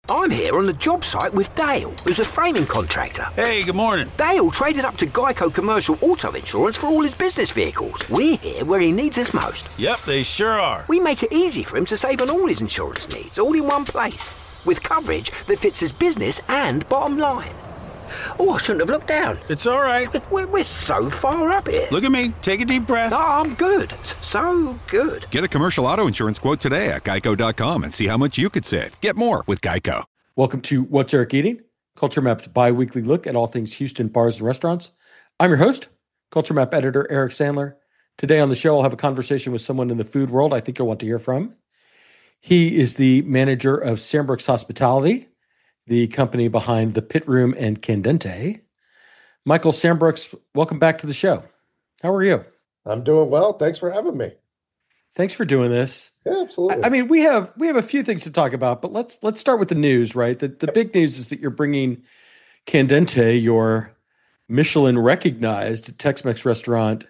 I'm here on the job site with Dale, who's a framing contractor. Hey, good morning. Dale traded up to Geico Commercial Auto Insurance for all his business vehicles. We're here where he needs us most. Yep, they sure are. We make it easy for him to save on all his insurance needs, all in one place, with coverage that fits his business and bottom line. Oh, I shouldn't have looked down. It's all right. We're so far up here. Look at me. Take a deep breath. Oh, I'm good. So good. Get a commercial auto insurance quote today at geico.com and see how much you could save. Get more with Geico. Welcome to What's Eric Eating? Culture Map's bi-weekly look at all things Houston bars and restaurants. I'm your host, Culture Map editor Eric Sandler. Today on the show, I'll have a conversation with someone in the food world I think you'll want to hear from. He is the manager of Sambrooks Hospitality, the company behind the Pit Room and Candente. Michael Sambrooks, welcome back to the show. How are you? I'm doing well. Thanks for having me. Thanks for doing this. Yeah, absolutely. I mean, we have a few things to talk about, but let's start with the news, right? The big news is that you're bringing Candente, your Michelin-recognized Tex-Mex restaurant,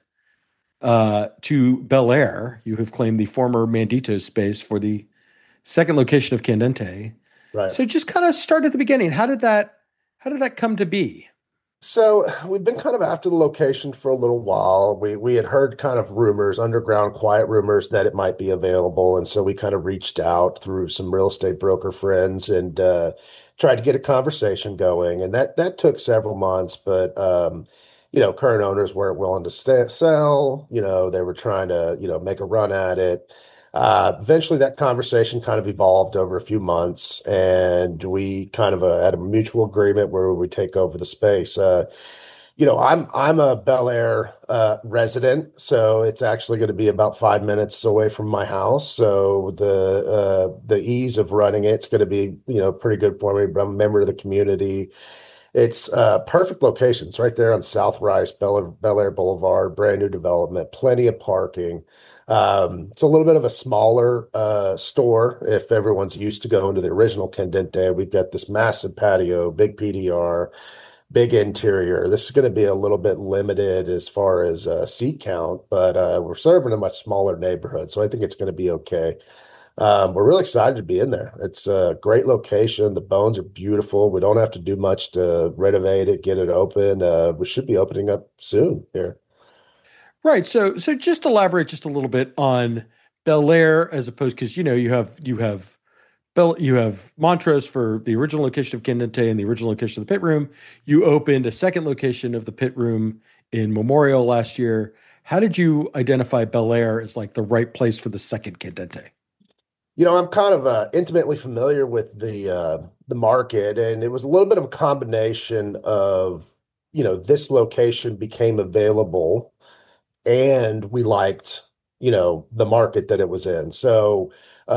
to Bel Air. You have claimed the former Mandito's space for the second location of Candente. Right. So just kind of start at the beginning. How did that come to be? So we've been kind of after the location for a little while. We had heard kind of rumors, underground quiet rumors that it might be available. And so we kind of reached out through some real estate broker friends and tried to get a conversation going. And that took several months, but current owners weren't willing to sell. They were trying to, make a run at it. Eventually that conversation kind of evolved over a few months, and we kind of had a mutual agreement where we take over the space. I'm a Bel Air resident, so it's actually going to be about 5 minutes away from my house. So the ease of running it's going to be, pretty good for me. But I'm a member of the community. It's a perfect location. It's right there on South Rice, Bel Air Boulevard, brand new development, plenty of parking. It's a little bit of a smaller store if everyone's used to going to the original Candente. We've got this massive patio, big PDR, big interior. This is going to be a little bit limited as far as seat count, but we're serving a much smaller neighborhood, so I think it's going to be okay. We're really excited to be in there. It's a great location. The bones are beautiful. We don't have to do much to renovate it, get it open. We should be opening up soon here. Right. So just elaborate just a little bit on Bel Air as opposed, because you have Montrose for the original location of Candente and the original location of the Pit Room. You opened a second location of the Pit Room in Memorial last year. How did you identify Bel Air as like the right place for the second Candente? I'm kind of intimately familiar with the market, and it was a little bit of a combination of, this location became available and we liked, the market that it was in. So,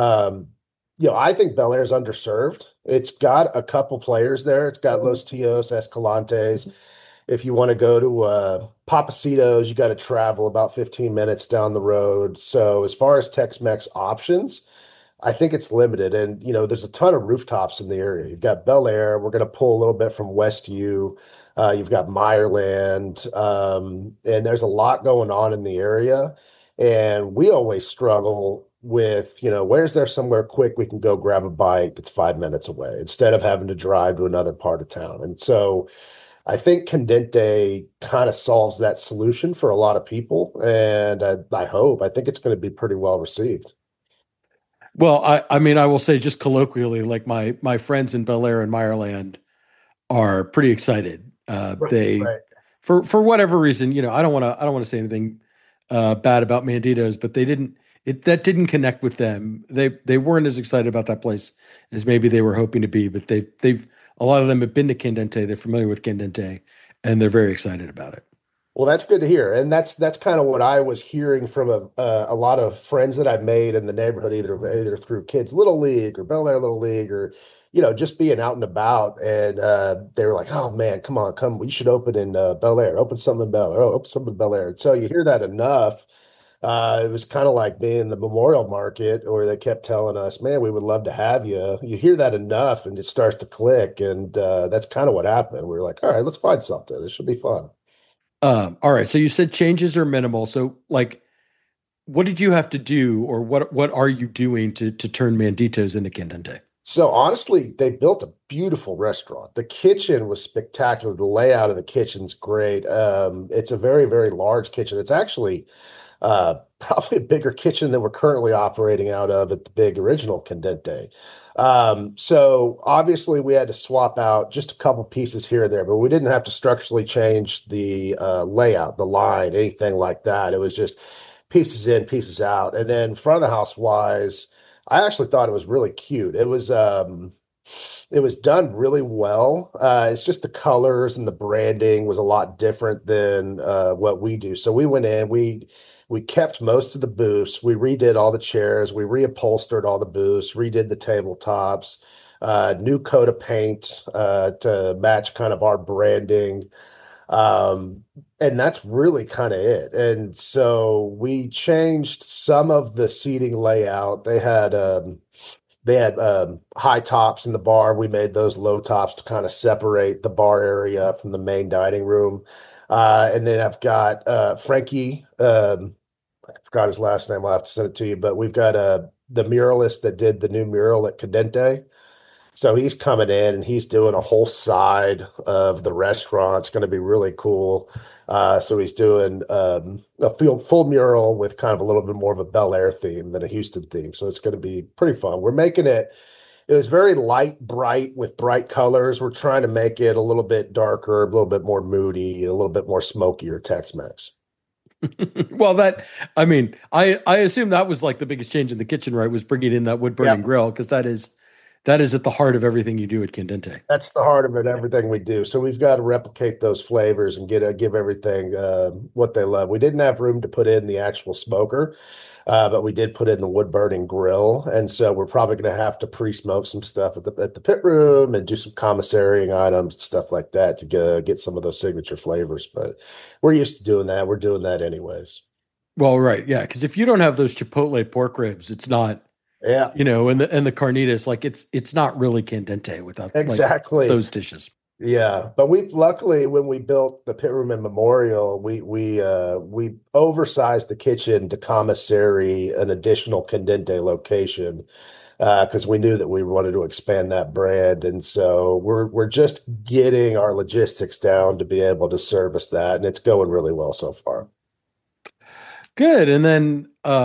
I think Bel Air is underserved. It's got a couple players there. It's got Los Tios, Escalantes. If you want to go to Pappasito's, you got to travel about 15 minutes down the road. So as far as Tex-Mex options, I think it's limited. And, there's a ton of rooftops in the area. You've got Bel Air. We're going to pull a little bit from Westview. You've got Meyerland. And there's a lot going on in the area. And we always struggle with, where's there somewhere quick we can go grab a bite that's 5 minutes away instead of having to drive to another part of town. And so I think Candente kind of solves that solution for a lot of people. And I think it's going to be pretty well received. Well, I mean, I will say just colloquially, like my friends in Bel Air and Meyerland are pretty excited. Right. For whatever reason, I don't want to say anything bad about Mandito's, but that didn't connect with them. They weren't as excited about that place as maybe they were hoping to be. But they've a lot of them have been to Candente. They're familiar with Candente, and they're very excited about it. Well, that's good to hear. And that's kind of what I was hearing from a lot of friends that I've made in the neighborhood, either through Kids Little League or Bel Air Little League, or, just being out and about. And they were like, oh, man, come. We should open in Bel Air, open something in Bel Air, open something in Bel Air. And so you hear that enough. It was kind of like being in the Memorial Market, or they kept telling us, man, we would love to have you. You hear that enough and it starts to click. And that's kind of what happened. We were like, all right, let's find something. This should be fun. All right. So you said changes are minimal. So like, what did you have to do, or what are you doing to turn Mandito's into Candente? So honestly, they built a beautiful restaurant. The kitchen was spectacular. The layout of the kitchen's great. It's a very, very large kitchen. It's actually probably a bigger kitchen than we're currently operating out of at the big original Condente. So obviously we had to swap out just a couple pieces here and there, but we didn't have to structurally change the layout, the line, anything like that. It was just pieces in, pieces out. And then front of the house wise, I actually thought it was really cute. It was done really well. It's just the colors and the branding was a lot different than what we do. So we went in, we kept most of the booths. We redid all the chairs. We reupholstered all the booths, redid the tabletops, new coat of paint to match kind of our branding. And that's really kind of it. And so we changed some of the seating layout. They had high tops in the bar. We made those low tops to kind of separate the bar area from the main dining room. And then I've got Frankie. I forgot his last name. I'll have to send it to you. But we've got the muralist that did the new mural at Cadente. So he's coming in and he's doing a whole side of the restaurant. It's going to be really cool. So he's doing a full mural with kind of a little bit more of a Bel Air theme than a Houston theme. So it's going to be pretty fun. We're making it, it was very light, bright with bright colors. We're trying to make it a little bit darker, a little bit more moody, a little bit more smokier Tex-Mex. Well, I mean, I assume that was like the biggest change in the kitchen, right? Was bringing in that wood burning grill, because that is at the heart of everything you do at Candente. That's the heart of it, everything we do. So we've got to replicate those flavors and give everything what they love. We didn't have room to put in the actual smoker, but we did put in the wood burning grill. And so we're probably going to have to pre-smoke some stuff at the pit room and do some commissarying items and stuff like that to get some of those signature flavors. But we're used to doing that. We're doing that anyways. Well, right. Yeah. Because if you don't have those Chipotle pork ribs, it's not. Yeah. And the carnitas, like it's not really Candente without exactly those dishes. Yeah. But we luckily when we built the pit room and memorial, we oversized the kitchen to commissary an additional Candente location because we knew that we wanted to expand that brand. And so we're just getting our logistics down to be able to service that. And it's going really well so far. Good. And then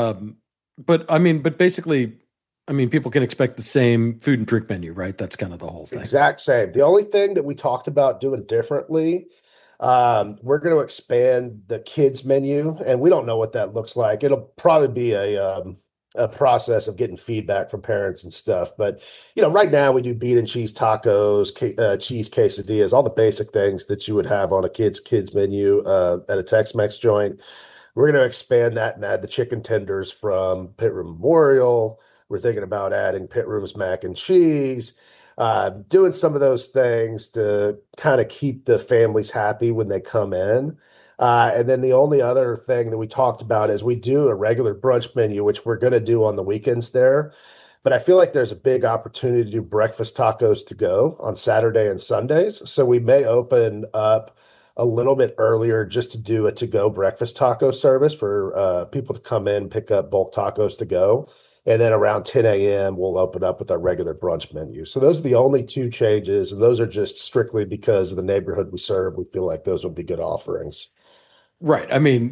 but basically, people can expect the same food and drink menu, right? That's kind of the whole thing. Exact same. The only thing that we talked about doing differently, we're going to expand the kids menu, and we don't know what that looks like. It'll probably be a process of getting feedback from parents and stuff. But right now we do bean and cheese tacos, cheese quesadillas, all the basic things that you would have on a kids menu at a Tex-Mex joint. We're going to expand that and add the chicken tenders from Pit Room Memorial. We're thinking about adding Pit Room's mac and cheese, doing some of those things to kind of keep the families happy when they come in. And then the only other thing that we talked about is we do a regular brunch menu, which we're going to do on the weekends there. But I feel like there's a big opportunity to do breakfast tacos to go on Saturday and Sundays. So we may open up a little bit earlier just to do a to-go breakfast taco service for people to come in, pick up bulk tacos to go. And then around 10 a.m., we'll open up with our regular brunch menu. So those are the only two changes. And those are just strictly because of the neighborhood we serve. We feel like those would be good offerings. Right.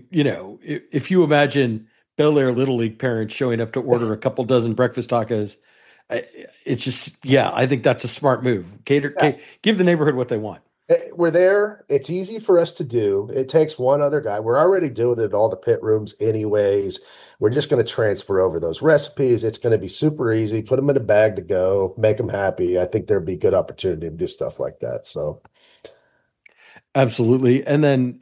If you imagine Bel Air Little League parents showing up to order a couple dozen breakfast tacos, it's just, I think that's a smart move. Give the neighborhood what they want. We're there. It's easy for us to do. It takes one other guy. We're already doing it at all the pit rooms anyways. We're just going to transfer over those recipes. It's going to be super easy. Put them in a bag to go. Make them happy. I think there'd be good opportunity to do stuff like that. So, absolutely. And then,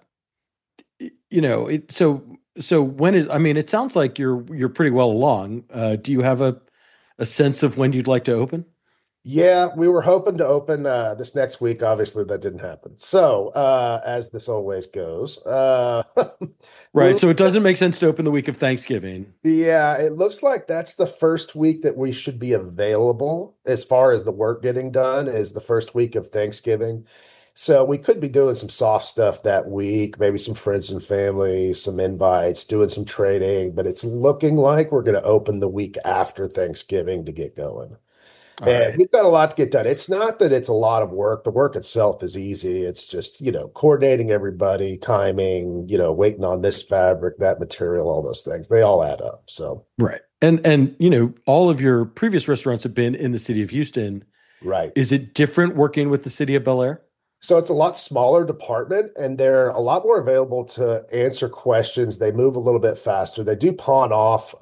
so when is? It sounds like you're pretty well along. Do you have a sense of when you'd like to open? Yeah, we were hoping to open this next week. Obviously, that didn't happen. So, as this always goes, right. So it doesn't make sense to open the week of Thanksgiving. Yeah, it looks like that's the first week that we should be available as far as the work getting done is the first week of Thanksgiving. So we could be doing some soft stuff that week, maybe some friends and family, some invites, doing some training, but it's looking like we're going to open the week after Thanksgiving to get going. All And right. we've got a lot to get done. It's not that it's a lot of work. The work itself is easy. It's just, coordinating everybody, timing, waiting on this fabric, that material, all those things. They all add up. So, Right. And all of your previous restaurants have been in the city of Houston. right. Is it different working with the city of Bel Air? So it's a lot smaller department and they're a lot more available to answer questions. They move a little bit faster. They do pawn off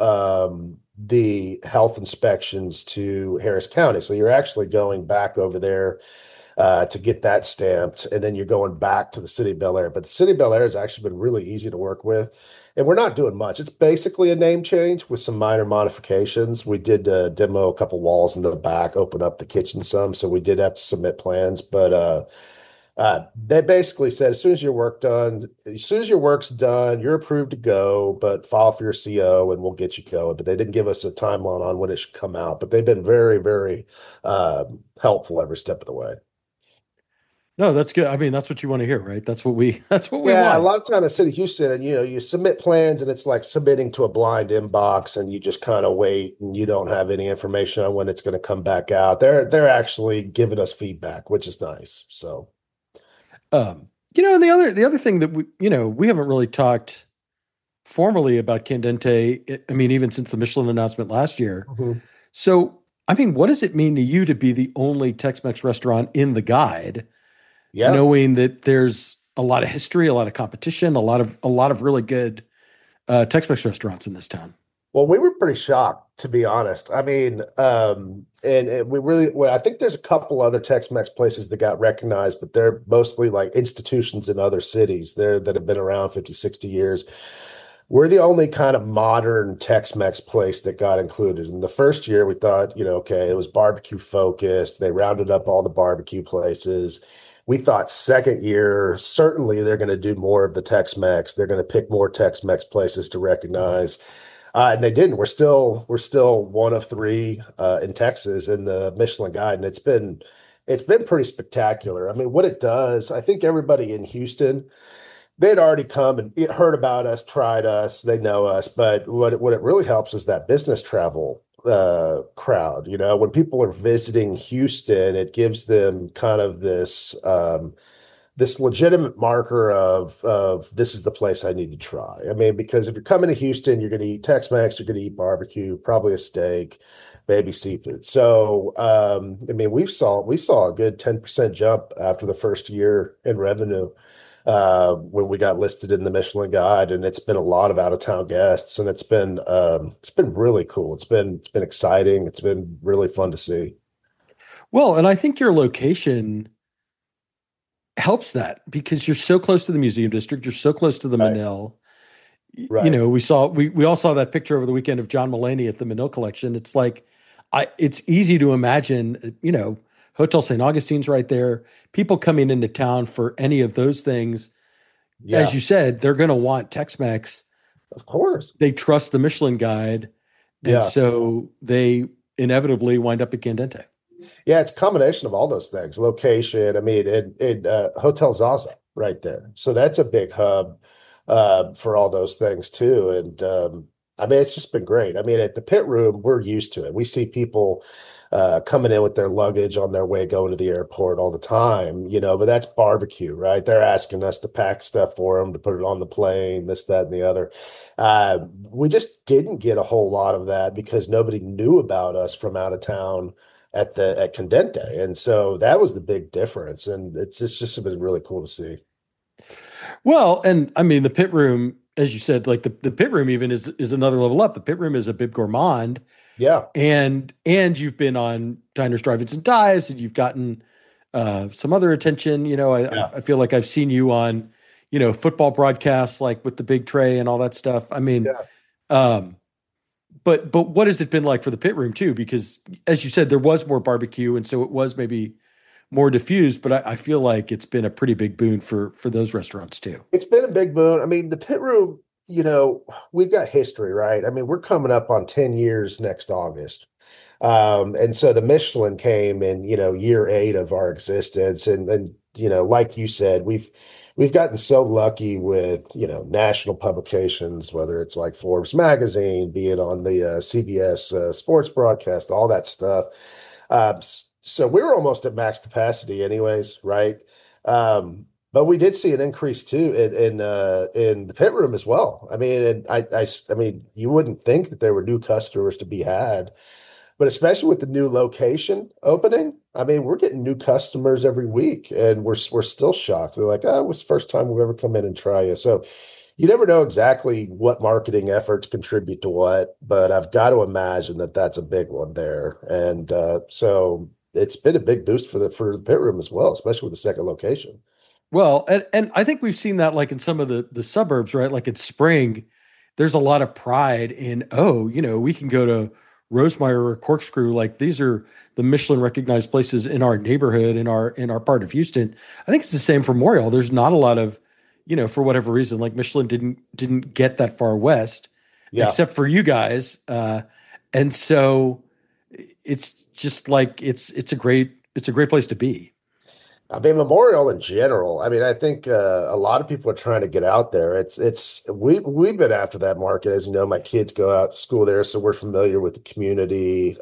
the health inspections to Harris County. So you're actually going back over there to get that stamped, and then you're going back to the city of Bel Air. But the city of Bel Air has actually been really easy to work with, and we're not doing much. It's basically a name change with some minor modifications. We did demo a couple walls in the back, open up the kitchen some, so we did have to submit plans, but they basically said as soon as your work's done, you're approved to go, but file for your CO and we'll get you going. But they didn't give us a timeline on when it should come out. But they've been very, very helpful every step of the way. No, that's good. I mean, that's what you want to hear, right? That's what we Yeah, a want. lot of time in City of Houston, and you submit plans, and it's like submitting to a blind inbox, and you just kind of wait, and you don't have any information on when it's going to come back out. They're actually giving us feedback, which is nice. So. And the other thing that we haven't really talked formally about Candente. I mean, even since the Michelin announcement last year. Mhm. So, I mean, what does it mean to you to be the only Tex-Mex restaurant in the guide, Yeah. knowing that there's a lot of history, a lot of competition, a lot of really good Tex-Mex restaurants in this town? Well, we were pretty shocked, to be honest. I mean, and we really, well, I think there's a couple other Tex-Mex places that got recognized, but they're mostly like institutions in other cities there that have been around 50, 60 years. We're the only kind of modern Tex-Mex place that got included. In the first year, we thought, okay, it was barbecue focused. They rounded up all the barbecue places. We thought second year, certainly they're going to do more of the Tex-Mex. They're going to pick more Tex-Mex places to recognize. And they didn't. We're still one of three in Texas in the Michelin Guide, and it's been pretty spectacular. I mean, what it does, I think everybody in Houston, they'd already come and heard about us, tried us, they know us, but what it really helps is that business travel crowd. When people are visiting Houston, it gives them kind of this legitimate marker of this is the place I need to try. I mean, because if you're coming to Houston, you're going to eat Tex-Mex, you're going to eat barbecue, probably a steak, maybe seafood. So, I mean, we saw a good 10% jump after the first year in revenue when we got listed in the Michelin Guide, and it's been a lot of out of town guests, and it's been really cool. It's been exciting. It's been really fun to see. Well, and I think your location helps that because you're so close to the museum district, you're so close to the Right. Manil. Right. We all saw that picture over the weekend of John Mulaney at the Manil collection. It's like it's easy to imagine, Hotel St. Augustine's right there. People coming into town for any of those things, Yeah, as you said, they're going to want Tex-Mex. of course. They trust the Michelin Guide, and Yeah. so they inevitably wind up at Candente. Yeah, it's a combination of all those things. Location, I mean, Hotel Zaza right there. So that's a big hub for all those things too. And I mean, it's just been great. I mean, at the pit room, we're used to it. We see people coming in with their luggage on their way going to the airport all the time, but that's barbecue, right? They're asking us to pack stuff for them, to put it on the plane, this, that, and the other. We just didn't get a whole lot of that because nobody knew about us from out of town at Candente. And so that was the big difference. And it's just been really cool to see. Well, and I mean, the pit room, as you said, like the pit room even is another level up. The pit room is a Bib Gourmand, Yeah. and you've been on Diners, Drive-Ins, and Dives, and you've gotten some other attention. Yeah. I feel like I've seen you on, football broadcasts like with the big tray and all that stuff. I mean, but what has it been like for the pit room too? Because as you said, there was more barbecue, and so it was maybe more diffused. But I feel like it's been a pretty big boon for those restaurants too. It's been a big boon. I mean, the pit room, we've got history, right? I mean, we're coming up on 10 years next August. And so the Michelin came in, year 8 of our existence. And like you said, we've gotten so lucky with, national publications, whether it's like Forbes magazine, be it on the CBS sports broadcast, all that stuff. So we were almost at max capacity anyways, right? But we did see an increase too in the pit room as well. I mean, and I mean, you wouldn't think that there were new customers to be had, but especially with the new location opening, I mean, we're getting new customers every week, and we're still shocked. They're like, "Oh, it was the first time we've ever come in and try you." So you never know exactly what marketing efforts contribute to what, but I've got to imagine that that's a big one there. And so it's been a big boost for the pit room as well, especially with the second location. Well, and I think we've seen that like in some of the suburbs, right? Like in Spring, there's a lot of pride in, oh, we can go to Rosemeyer or Corkscrew. Like these are the Michelin recognized places in our neighborhood, in our part of Houston. I think it's the same for Morial. There's not a lot of, for whatever reason, like Michelin didn't get that far west, Yeah. except for you guys. And so it's just like it's a great place to be. I mean, Memorial in general. I mean, I think a lot of people are trying to get out there. We've been after that market, as you know. My kids go out to school there, so we're familiar with the community.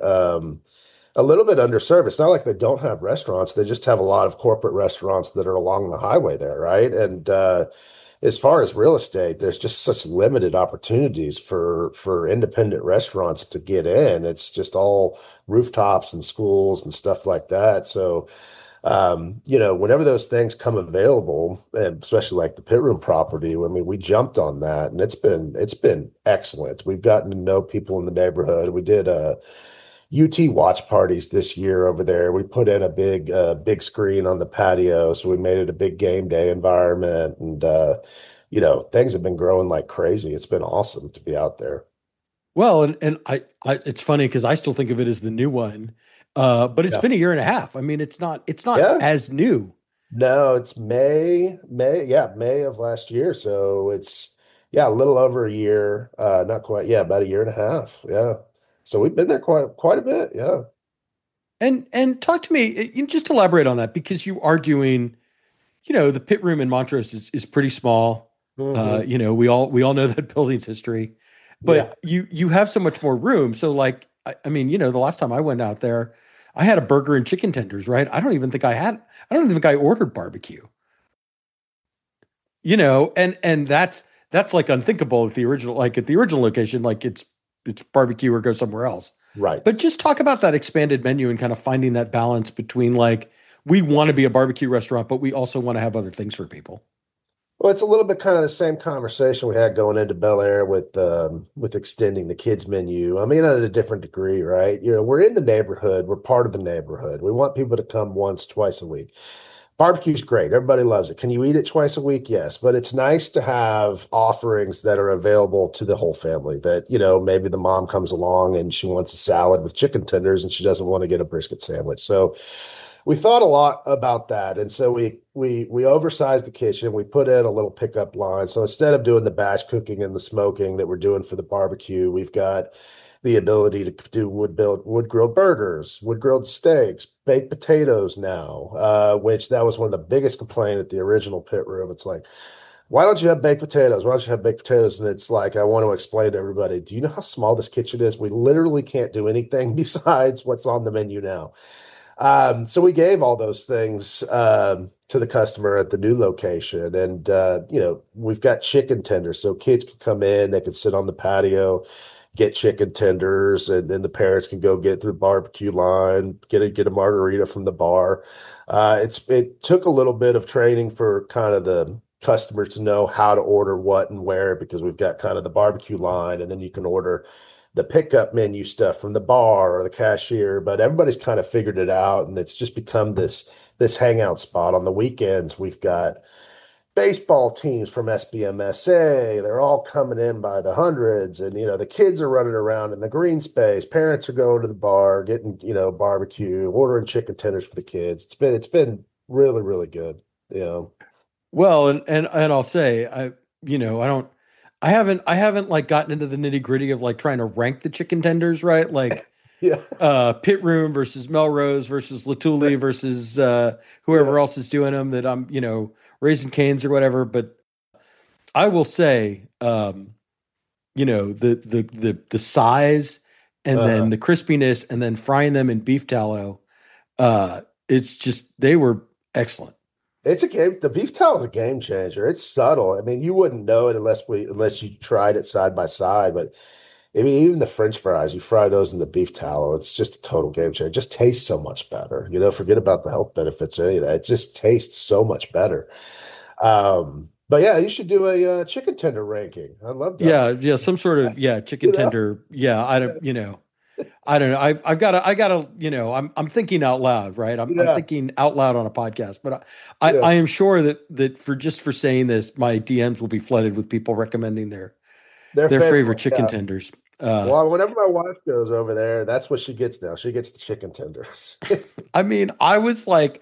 A little bit underserved. It's not like they don't have restaurants; they just have a lot of corporate restaurants that are along the highway there, right? And as far as real estate, there's just such limited opportunities for independent restaurants to get in. It's just all rooftops and schools and stuff like that. So whenever those things come available, and especially like the pit room property, I mean, we jumped on that, and it's been excellent. We've gotten to know people in the neighborhood. We did UT watch parties this year over there. We put in a big screen on the patio, so we made it a big game day environment, and things have been growing like crazy. It's been awesome to be out there. Well, and I it's funny because I still think of it as the new one, but it's Yeah. been a year and a half. I mean, it's not Yeah. as new. No, it's May of last year. So it's, yeah, a little over a year. Not quite, yeah, about a year and a half. Yeah. So we've been there quite a bit. Yeah. And talk to me, just elaborate on that because you are doing, the pit room in Montrose is pretty small. Mhm. We all know that building's history, Yeah. but you have so much more room. So like, I mean, the last time I went out there, I had a burger and chicken tenders, right? I don't even think I ordered barbecue, and that's like unthinkable at the original location, like it's barbecue or go somewhere else. Right. But just talk about that expanded menu and kind of finding that balance between like, we want to be a barbecue restaurant, but we also want to have other things for people. Well, it's a little bit kind of the same conversation we had going into Bel Air with extending the kids menu. I mean, at a different degree, right? We're in the neighborhood. We're part of the neighborhood. We want people to come once, twice a week. Barbecue's great. Everybody loves it. Can you eat it twice a week? Yes. But it's nice to have offerings that are available to the whole family that, maybe the mom comes along and she wants a salad with chicken tenders and she doesn't want to get a brisket sandwich. So we thought a lot about that. And so we oversized the kitchen. We put in a little pickup line. So instead of doing the batch cooking and the smoking that we're doing for the barbecue, we've got the ability to do wood grilled burgers, wood grilled steaks, baked potatoes now, which that was one of the biggest complaint at the original pit room. It's like, why don't you have baked potatoes? Why don't you have baked potatoes? And it's like, I want to explain to everybody, do you know how small this kitchen is? We literally can't do anything besides what's on the menu now. So we gave all those things to the customer at the new location. And, we've got chicken tenders. So kids can come in, they can sit on the patio, get chicken tenders, and then the parents can go get through the barbecue line, get a margarita from the bar. It took a little bit of training for kind of the customers to know how to order what and where, because we've got kind of the barbecue line, and then you can order the pickup menu stuff from the bar or the cashier. But everybody's kind of figured it out, and it's just become this hangout spot. On the weekends, we've got baseball teams from SBMSA. They're all coming in by the hundreds, and the kids are running around in the green space. Parents are going to the bar, getting barbecue, ordering chicken tenders for the kids. It's been really, really good. Well, and I'll say, I haven't like gotten into the nitty gritty of like trying to rank the chicken tenders, right? Like, Yeah. Pit Room versus Melrose versus Latuli versus whoever else is doing them that I'm, Raising Canes or whatever. But I will say, the size and then the crispiness, and then frying them in beef tallow. It's just, they were excellent. It's a game. The beef tallow is a game changer. It's subtle. I mean, you wouldn't know it unless you tried it side by side. But I mean, even the French fries, you fry those in the beef tallow. It's just a total game changer. It just tastes so much better. Forget about the health benefits or any of that. It just tastes so much better. But yeah, you should do a chicken tender ranking. I love that. Yeah, some sort of chicken tender. Yeah, I don't know. I've got to, I'm thinking out loud, right? I'm thinking out loud on a podcast, but I am sure that for saying this, my DMs will be flooded with people recommending their favorite chicken tenders. Well, whenever my wife goes over there, that's what she gets now. She gets the chicken tenders. I mean, I was like,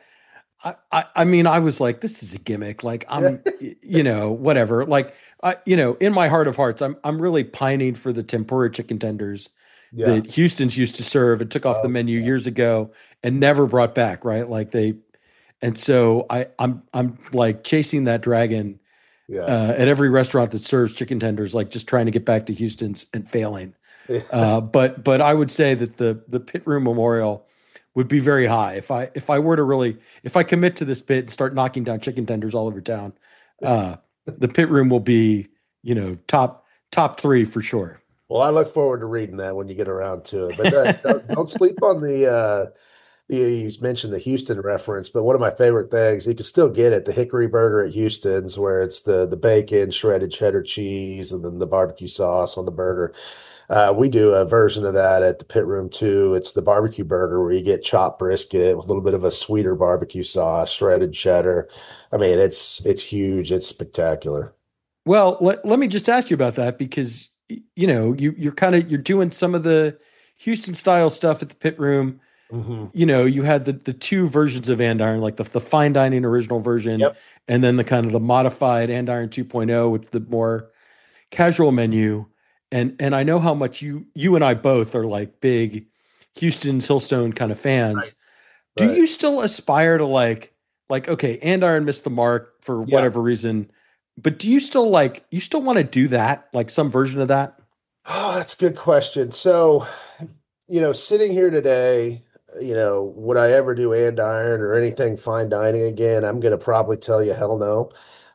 this is a gimmick. Like, I'm, whatever. Like, in my heart of hearts, I'm really pining for the tempura chicken tenders that Houston's used to serve and took off the menu years ago and never brought back. Right. Like and so I'm like chasing that dragon at every restaurant that serves chicken tenders, like just trying to get back to Houston's and failing. But I would say that the Pit Room Memorial would be very high if I were to if I commit to this pit and start knocking down chicken tenders all over town. The Pit Room will be, top 3 for sure. Well, I look forward to reading that when you get around to it. But don't sleep on you mentioned the Houston reference, but one of my favorite things, you can still get it, the Hickory Burger at Houston's, where it's the bacon, shredded cheddar cheese, and then the barbecue sauce on the burger. We do a version of that at the Pit Room too. It's the barbecue burger where you get chopped brisket with a little bit of a sweeter barbecue sauce, shredded cheddar. I mean, it's huge. It's spectacular. Well, let me just ask you about that, because you're doing some of the Houston style stuff at the Pit Room. Mm-hmm. You had the 2 versions of Andiron, like the fine dining original version, and then the kind of the modified Andiron 2.0 with the more casual menu. And I know how much you and I both are like big Houston's Hillstone kind of fans. Right. Do you still aspire to like, okay, Andiron missed the mark for whatever reason, but do you still want to do that, like some version of that? Oh, that's a good question. So, sitting here today, would I ever do Andiron or anything fine dining again? I'm going to probably tell you hell no.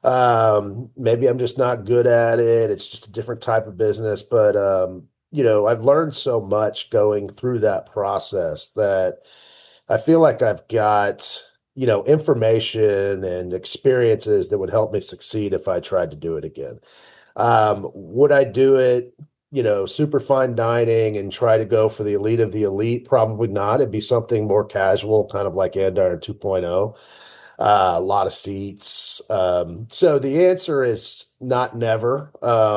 Maybe I'm just not good at it. It's just a different type of business. But, I've learned so much going through that process that I feel like I've got, information and experiences that would help me succeed if I tried to do it again. Would I do it, super fine dining and try to go for the elite of the elite? Probably not. It'd be something more casual, kind of like Andiron 2.0. A lot of seats. So the answer is not never.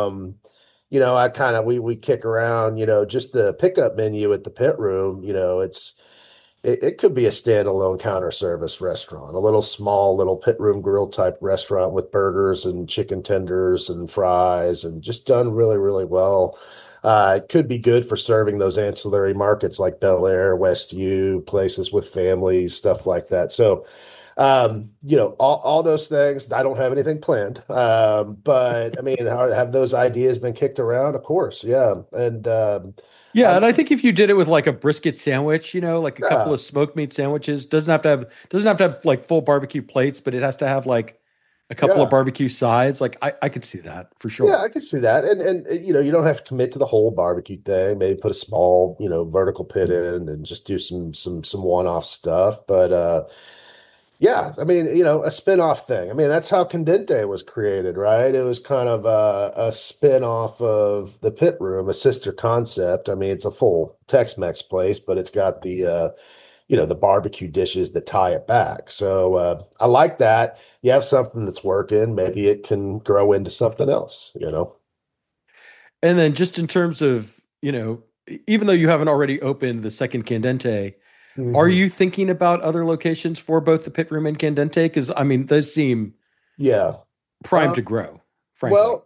We kick around, just the pickup menu at the Pit Room, it could be a standalone counter service restaurant, a little Pit Room grill type restaurant with burgers and chicken tenders and fries, and just done really, really well. It could be good for serving those ancillary markets like Bel Air, West U, places with families, stuff like that. So, all those things. I don't have anything planned, but I mean, have those ideas been kicked around? Of course, yeah, and and I think if you did it with like a brisket sandwich, like a couple of smoked meat sandwiches, doesn't have to have like full barbecue plates, but it has to have like a couple of barbecue sides. Like I could see that for sure. Yeah, I could see that, and you don't have to commit to the whole barbecue thing. Maybe put a small vertical pit in and just do some one-off stuff, but. Yeah, I mean, a spin-off thing. I mean, that's how Candente was created, right? It was kind of a spin-off of the Pit Room, a sister concept. I mean, it's a full Tex-Mex place, but it's got the barbecue dishes that tie it back. So I like that. You have something that's working, maybe it can grow into something else, And then just in terms of, even though you haven't already opened the second Candente, mm-hmm. Are you thinking about other locations for both the Pit Room and Candente? Because, I mean, those seem primed to grow, frankly. Well,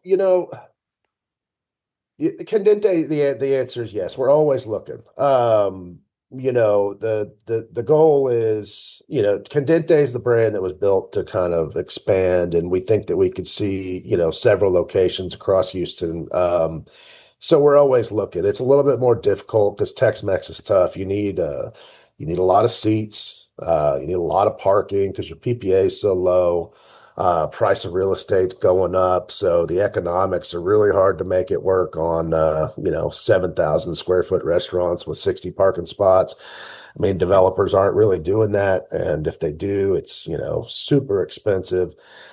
Candente, the answer is yes. We're always looking. The goal is, Candente is the brand that was built to kind of expand, and we think that we could see, several locations across Houston. So we're always looking. It's a little bit more difficult because Tex-Mex is tough. You need a lot of seats. You need a lot of parking because your PPA is so low. Price of real estate's going up, so the economics are really hard to make it work on 7,000 square foot restaurants with 60 parking spots. I mean, developers aren't really doing that, and if they do, it's super expensive.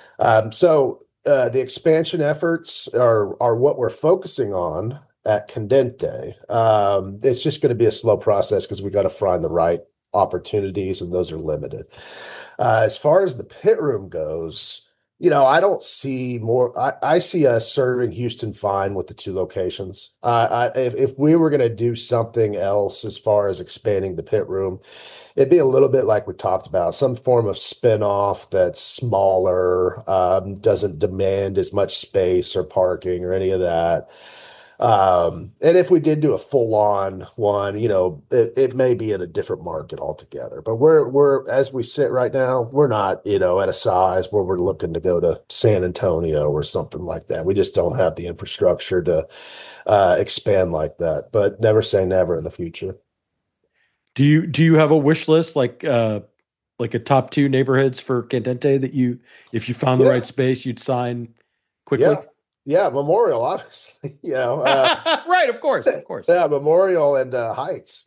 The expansion efforts are what we're focusing on at Candente. It's just going to be a slow process because we got to find the right opportunities, and those are limited. As far as the pit room goes, I don't see more. I see us serving Houston fine with the two locations. If we were going to do something else as far as expanding the pit room, it'd be a little bit like we talked about, some form of spin-off that's smaller, doesn't demand as much space or parking or any of that. And if we did do a full-on one, it may be in a different market altogether. But we're as we sit right now, we're not, at a size where we're looking to go to San Antonio or something like that. We just don't have the infrastructure to expand like that. But never say never in the future. Do you have a wish list like a top two neighborhoods for Candente that if you found the right space, you'd sign quickly? Yeah, Memorial, obviously, right, of course. Yeah, Memorial and Heights,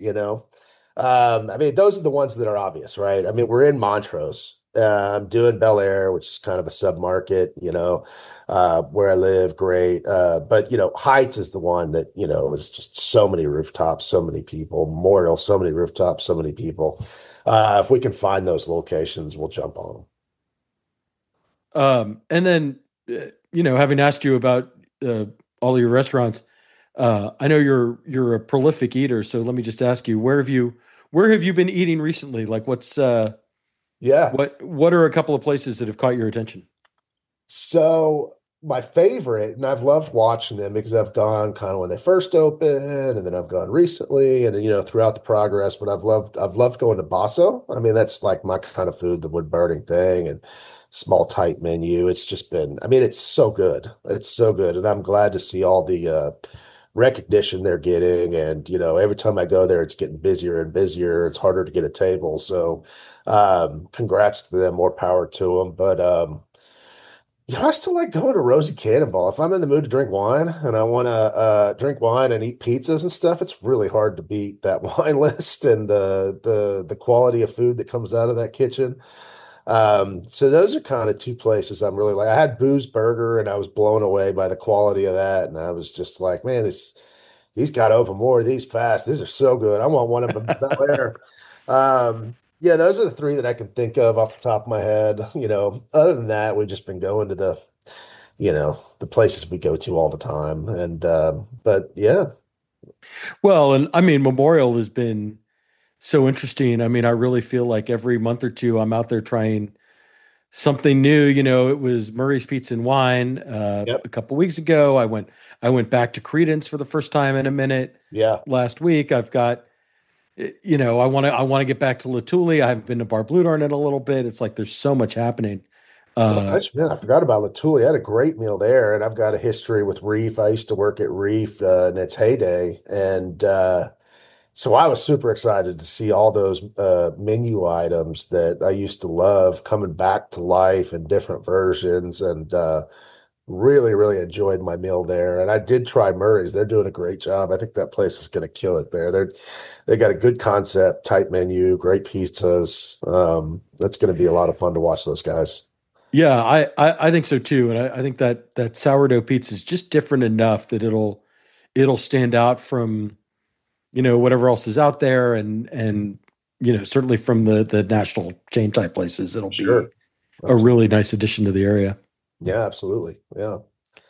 I mean, those are the ones that are obvious, right? I mean, we're in Montrose, doing Bel Air, which is kind of a submarket, where I live, great. But Heights is the one that, is just so many rooftops, so many people. Memorial, so many rooftops, so many people. If we can find those locations, we'll jump on them. And then, having asked you about all your restaurants, I know you're a prolific eater. So let me just ask you, where have you been eating recently? Like what are a couple of places that have caught your attention? So my favorite, and I've loved watching them because I've gone kind of when they first opened, and then I've gone recently, and throughout the progress. But I've loved going to Basso. I mean, that's like my kind of food, the wood burning thing, and small tight menu. It's just been, I mean, it's so good. It's so good, and I'm glad to see all the recognition they're getting. And every time I go there, it's getting busier and busier. It's harder to get a table. So, congrats to them. More power to them. But I still like going to Rosie Cannonball. If I'm in the mood to drink wine and I want to drink wine and eat pizzas and stuff, it's really hard to beat that wine list and the quality of food that comes out of that kitchen. So those are kind of two places I'm really like. I had Boo's Burger and I was blown away by the quality of that, and I was just like, man, he's got to open more of these fast. These are so good. I want one of them there. Yeah, those are the three that I can think of off the top of my head. Other than that, we've just been going to the places we go to all the time. And but yeah. Well, and I mean, Memorial has been so interesting. I mean, I really feel like every month or two I'm out there trying something new. It was Murray's Pizza and Wine a couple weeks ago. I went back to Credence for the first time in a minute. Yeah. Last week I've got I want to get back to Latuli. I haven't been to Bar Blue Darn in a little bit. It's like there's so much happening. Man, I forgot about Latuli. I had a great meal there, and I've got a history with Reef. I used to work at Reef in its heyday, and so I was super excited to see all those menu items that I used to love coming back to life in different versions, and really, really enjoyed my meal there. And I did try Murray's. They're doing a great job. I think that place is going to kill it there. They got a good concept, tight menu, great pizzas. That's going to be a lot of fun to watch those guys. Yeah, I think so too. And I think that sourdough pizza is just different enough that it'll stand out from whatever else is out there, and certainly from the national chain type places, it'll be a really nice addition to the area. Yeah, absolutely. Yeah.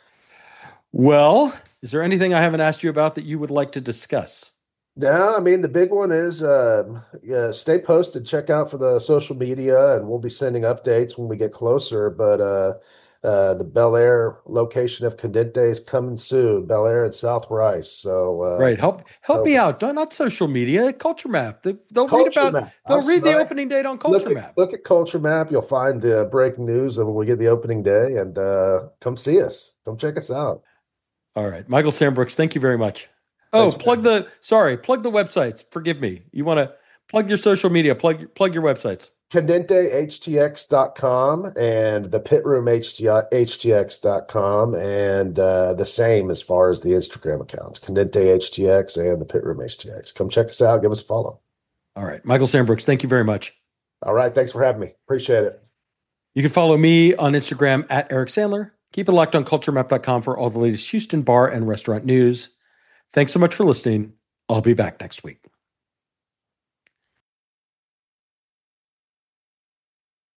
Well, is there anything I haven't asked you about that you would like to discuss? No, I mean, the big one is stay posted, check out for the social media, and we'll be sending updates when we get closer. But the Bel Air location of Candente is coming soon, Bel Air and South Rice. So right, help me out. Not social media, Culture Map. They'll read the opening date on Culture Map. Look at Culture Map. You'll find the breaking news of when we get the opening day, and come see us. Come check us out. All right. Michael Sambrooks, thank you very much. Oh, plug the websites. Forgive me. You want to plug your social media, plug your websites. CandenteHTX.com and the PitRoomHTX.com, and the same as far as the Instagram accounts, CandenteHTX and the PitRoomHTX. Come check us out. Give us a follow. All right. Michael Sambrooks, thank you very much. All right. Thanks for having me. Appreciate it. You can follow me on Instagram at Eric Sandler. Keep it locked on culturemap.com for all the latest Houston bar and restaurant news. Thanks so much for listening. I'll be back next week.